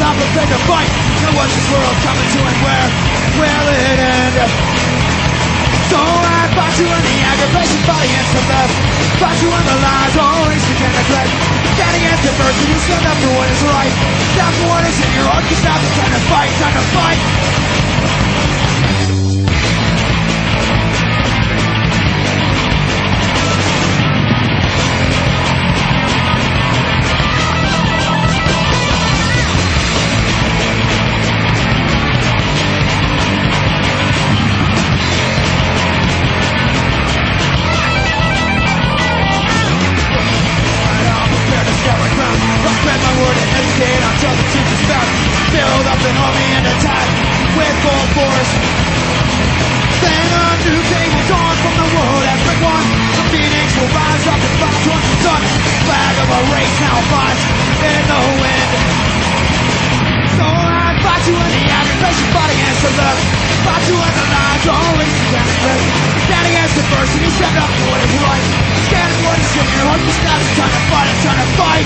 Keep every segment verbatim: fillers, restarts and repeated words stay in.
not prepared to fight. Now what's this world coming to and where will it end? So I fought you in the aggravation, fought against the left, fought you in the lies, always began to neglect. Stand against adversity, stand up for what is right, stand for what is in your heart, 'cause now's the time to fight, time to fight. Until the truth is found, build up an army and attack with full force. Then a new day will dawn from the world everyone. The phoenix will rise up and fly towards the sun. Flag of a race now flies in the wind. So I fought you in the aggravation, fought against the left, fought you in the lies, always began to play. Stand against adversity, stand up for what is right, stand for what is in your heart, 'cause now's the time to fight, it's time to fight.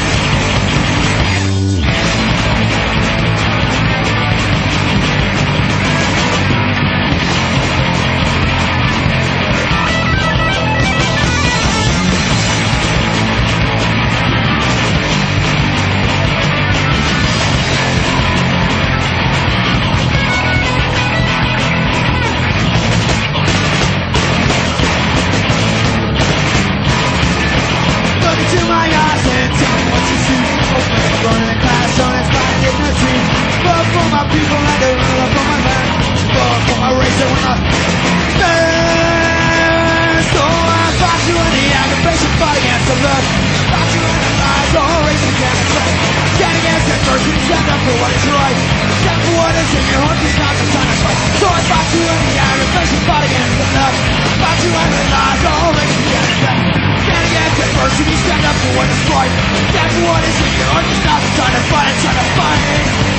To my eyes and tell me what you see. Open and burning the glass on its my dignity. Love for my people and the love for my land. Love for my race and when I stand. So I fought you in the aggravation, fought against the love, fought you in the lies, all race against the track. Stand against adversity, stand up for what is right, stand for what is in your heart, 'cause now's the time to fight. So I fought you in the aggravation, fought against the love, fought you in the lies, all race against the track. Stand against adversity, stand up for what is right, stand for what is in your heart, 'cause now's the time to fight, it's time to fight.